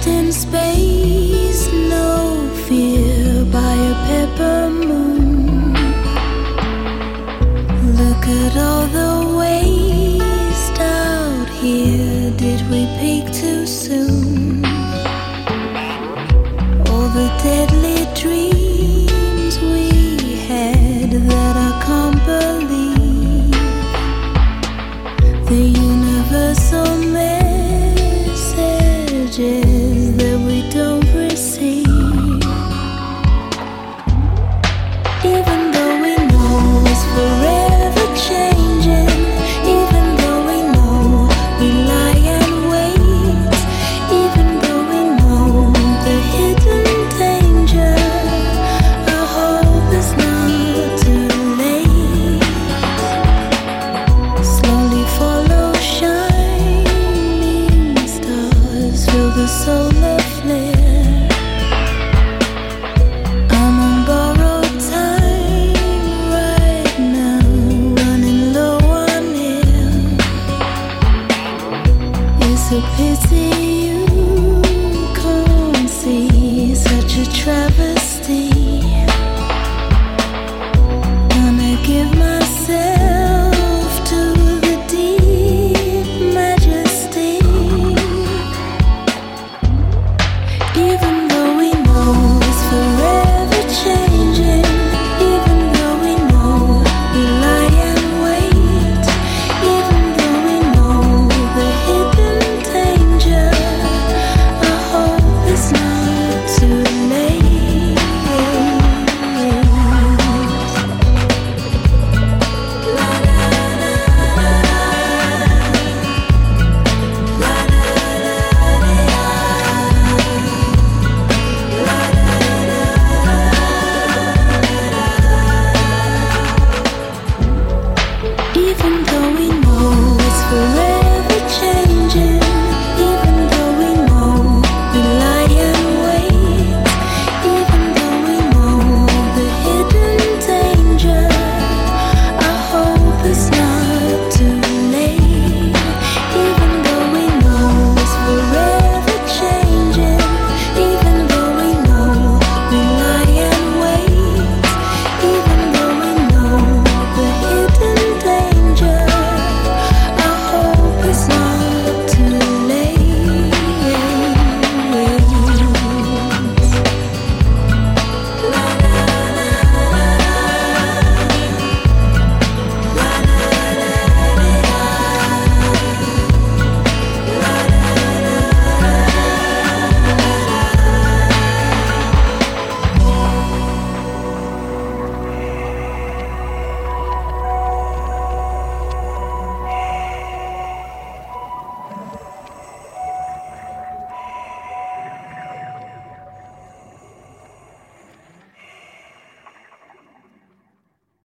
in space, no fear by a pepper moon. Look at all the waste out here. Did we peak too soon? All the deadly dreams we had that I can't believe. The universal messages that we don't receive. Even though we know it's forever changing, even though we know we lie and wait, even though we know the hidden danger, I hope it's not too late. Slowly follow shining stars, feel the solar flare. I'm on borrowed time right now, running low on air. It's a pity you can't see such a travel.